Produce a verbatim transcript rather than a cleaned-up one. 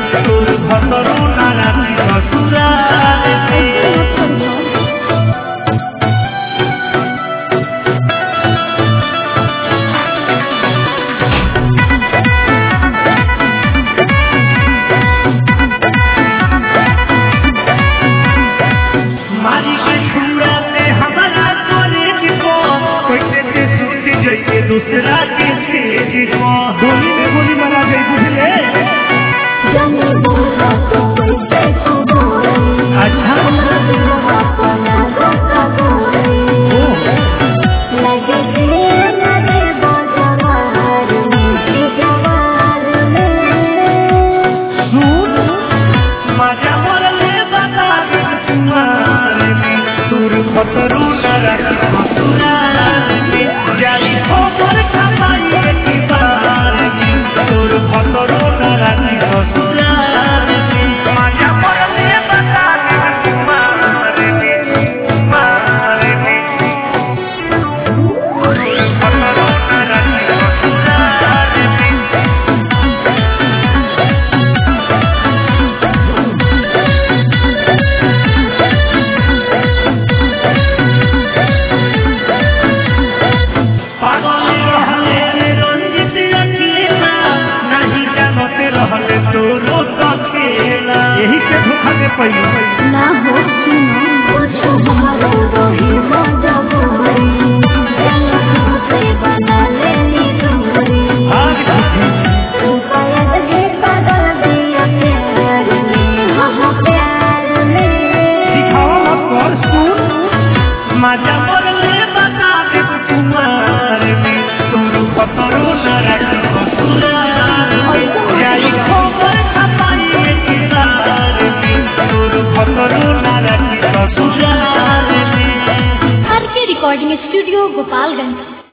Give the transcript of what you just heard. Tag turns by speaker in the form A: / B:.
A: तोर भतरू नाराती ससुराल में। मारी के छुरा से हमारा कॉलेज को कैसे से सुती जइए दूसरा के तेज को गोली में गोली मारा गई बुझले
B: जाने बोला तो कैसे तू बोले
A: अच्छा
B: अपना धोखा बोले लगे दिए लगे बाजार में जवार में
A: सुन मजा मरले बता दे तुम्हारे में तोर भतरू नाराती ससुराल में जाई खबर खपाई की बार में तोर भतरू नाराती ससुराल में मजा मरले बता दे तुम्हारे में तुम्हारे में भतरू नाराती ससुराल में। पागल रहले रे रंजित अकेला नहीं जानते रहले तोरो सकेला यही के धोखा के पई
B: ना हो सुनो कुछ हमारो रही मजा बोली से बना ले दूरी
A: आज
B: रुपया दे पागल दिया प्यार में हाँ प्यार में
A: दिखावा मत कर सुन मजा मरले बता दे तुम्हारे में तोर भतरू नाराती ससुराल में जाई खबर खपाई की बार में तोर भतरू नाराती ससुराल में।
C: आर के रिकॉर्डिंग स्टूडियो गोपालगंज।